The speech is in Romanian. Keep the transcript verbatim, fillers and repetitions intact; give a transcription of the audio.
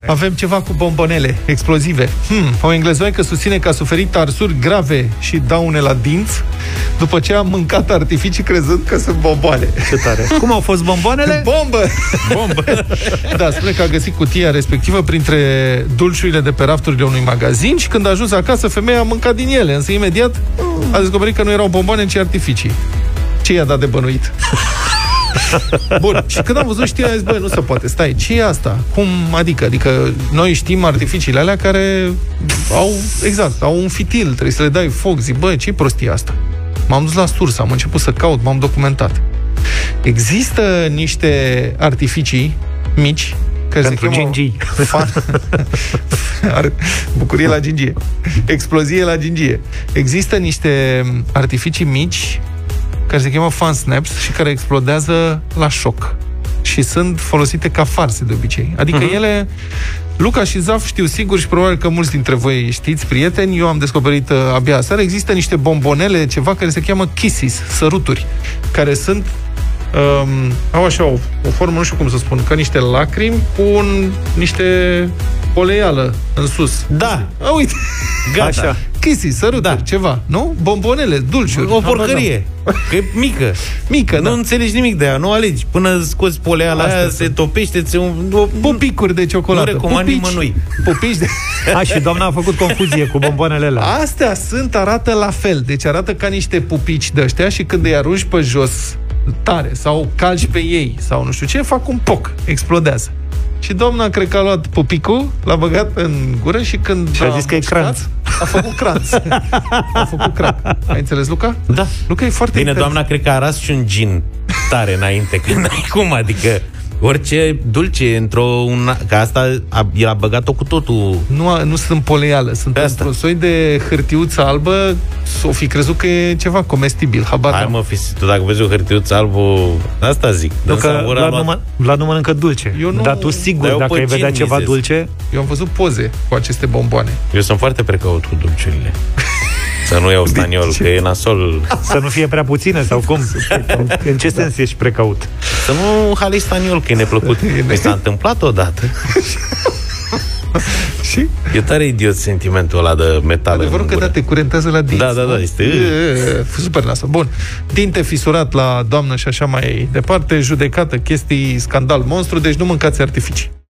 Avem ceva cu bombonele explozive. Hmm, o englezoaică susține că a suferit arsuri grave și daune la dinți după ce a mâncat artificii crezând că sunt bomboane. Ce tare. Cum au fost bomboanele? Bombă! Bombă! Da, spune că a găsit cutia respectivă printre dulciurile de pe rafturile unui magazin și când a ajuns acasă, femeia a mâncat din ele, însă imediat a descoperit că nu erau bomboane, ci artificii. Ce i-a dat de bănuit? Bun, și când am văzut știrea, am zis, băi, nu se poate, stai, ce e asta? Cum, adică? Adică noi știm artificiile alea care au, exact, au un fitil, trebuie să le dai foc, zic, băi, ce-i prostia asta? M-am dus la sursă, am început să caut, m-am documentat. Există niște artificii mici care pentru gingii. Fan... Bucurie la gingie. Explozie la gingie. Există niște artificii mici care se cheamă fan snaps și care explodează la șoc. Și sunt folosite ca farse de obicei. Adică uh-huh. ele... Luca și Zaf știu sigur și probabil că mulți dintre voi știți, prieteni, eu am descoperit uh, abia aseară, există niște bombonele, ceva care se cheamă kisses, săruturi, care sunt um, au așa o, o formă, nu știu cum să spun, ca niște lacrimi cu un, niște poleială în sus. Da. A, uite. Gata. Așa. Kisses, săruturi, da. Ceva, nu? Bombonele, dulciuri. O porcărie. Că e mică. Mică, nu da. înțelegi nimic de ea, nu alegi. Până scoți poleala aia, se topește, ți un... Pupicuri de ciocolată. Nu recomand nimănui. Pupici de... A, și doamna a făcut confuzie cu bomboanele alea. Astea sunt, arată la fel. Deci arată ca niște pupici de ăștia și când îi arunci pe jos tare sau calci pe ei sau nu știu ce, fac un poc, explodează. Și doamna, cred că a luat pupicul, l-a băgat în gură și când și a zis că e cranț. A făcut cranț. A făcut crac. Ai înțeles, Luca? Da. Luca e foarte bine, intens. doamna, cred că a ras și un gin tare înainte, că n-ai cum, adică orice dulce într-o... Un, că asta a, el a băgat-o cu totul. Nu, nu sunt poleială, sunt într-un soi de hârtiuță albă. S-o fi crezut că e ceva comestibil. Habar. Hai mă, fi, tu dacă vezi o hârtiuță albă, asta zic. Nu, că Vlad nu, mă, Vlad nu mănâncă dulce. Eu nu, dar tu sigur, dacă ai vedea ceva mizez. dulce... Eu am văzut poze cu aceste bomboane. Eu sunt foarte precaut cu dulciurile. Să nu iau staniol, că e nasol. Să nu fie prea puține sau cum? În ce sens da. ești precaut? Să nu hali staniol, că e neplăcut. Mi s-a întâmplat odată. Și? E tare idiot sentimentul ăla de metal. Adevărul că da, te curentează la dinți. Da, da, da, este... E, super nasol. Bun. Dinte fisurat la doamnă și așa mai departe, judecată, chestii, scandal, monstru, deci nu mâncați artificii.